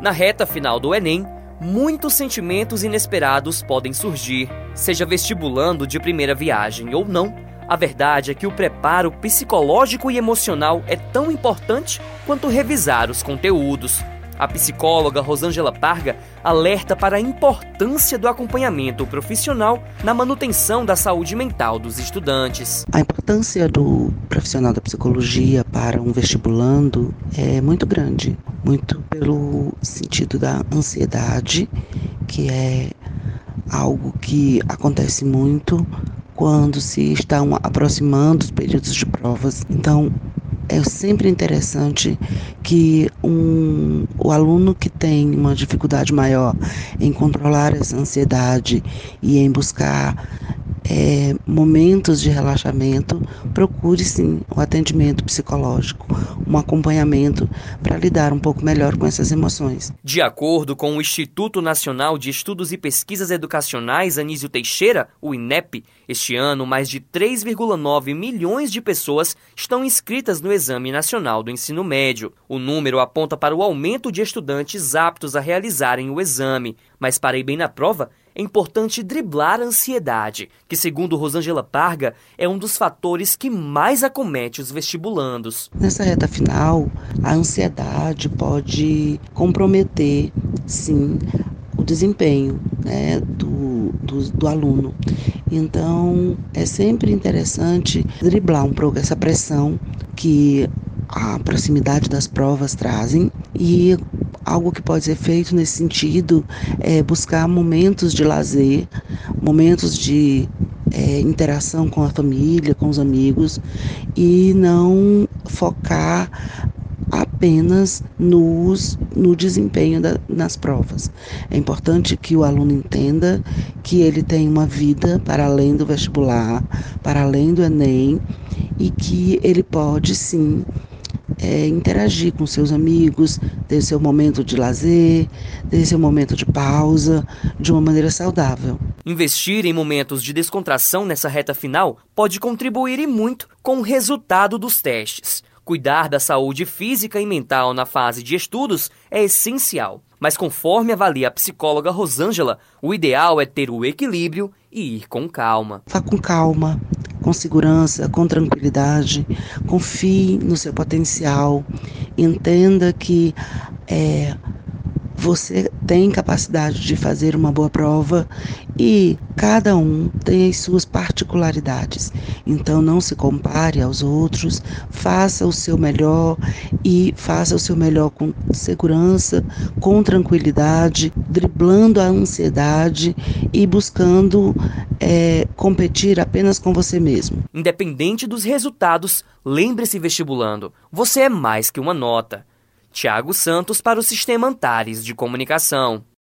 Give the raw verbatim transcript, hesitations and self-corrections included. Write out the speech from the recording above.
Na reta final do Enem, muitos sentimentos inesperados podem surgir, seja vestibulando de primeira viagem ou não. A verdade é que o preparo psicológico e emocional é tão importante quanto revisar os conteúdos. A psicóloga Rosângela Parga alerta para a importância do acompanhamento profissional na manutenção da saúde mental dos estudantes. A importância do profissional da psicologia para um vestibulando é muito grande, muito pelo sentido da ansiedade, que é algo que acontece muito quando se estão aproximando os períodos de provas. Então, é sempre interessante que um, o aluno que tem uma dificuldade maior em controlar essa ansiedade e em buscar é, momentos de relaxamento, procure sim o atendimento psicológico, um acompanhamento para lidar um pouco melhor com essas emoções. De acordo com o Instituto Nacional de Estudos e Pesquisas Educacionais Anísio Teixeira, o INEP, este ano mais de três vírgula nove milhões de pessoas estão inscritas no Exame Nacional do Ensino Médio. O número aponta para o aumento de estudantes aptos a realizarem o exame, mas para ir bem na prova, é importante driblar a ansiedade, que, segundo Rosângela Parga, é um dos fatores que mais acomete os vestibulandos. Nessa reta final, a ansiedade pode comprometer, sim, o desempenho, né, do, do, do aluno. Então, é sempre interessante driblar um pouco essa pressão que a proximidade das provas trazem, e algo que pode ser feito nesse sentido é buscar momentos de lazer, momentos de é, interação com a família, com os amigos, e não focar apenas nos, no desempenho da, nas provas. É importante que o aluno entenda que ele tem uma vida para além do vestibular, para além do Enem, e que ele pode sim É, interagir com seus amigos, ter seu momento de lazer, ter seu momento de pausa, de uma maneira saudável. Investir em momentos de descontração nessa reta final pode contribuir e muito com o resultado dos testes. Cuidar da saúde física e mental na fase de estudos é essencial, mas conforme avalia a psicóloga Rosângela, o ideal é ter o equilíbrio e ir com calma. Vá com calma, com segurança, com tranquilidade, confie no seu potencial, entenda que é, você tem capacidade de fazer uma boa prova e cada um tem as suas particularidades. Então não se compare aos outros, faça o seu melhor e faça o seu melhor com segurança, com tranquilidade, driblando a ansiedade e buscando é, competir apenas com você mesmo. Independente dos resultados, lembre-se, vestibulando, você é mais que uma nota. Tiago Santos para o Sistema Antares de Comunicação.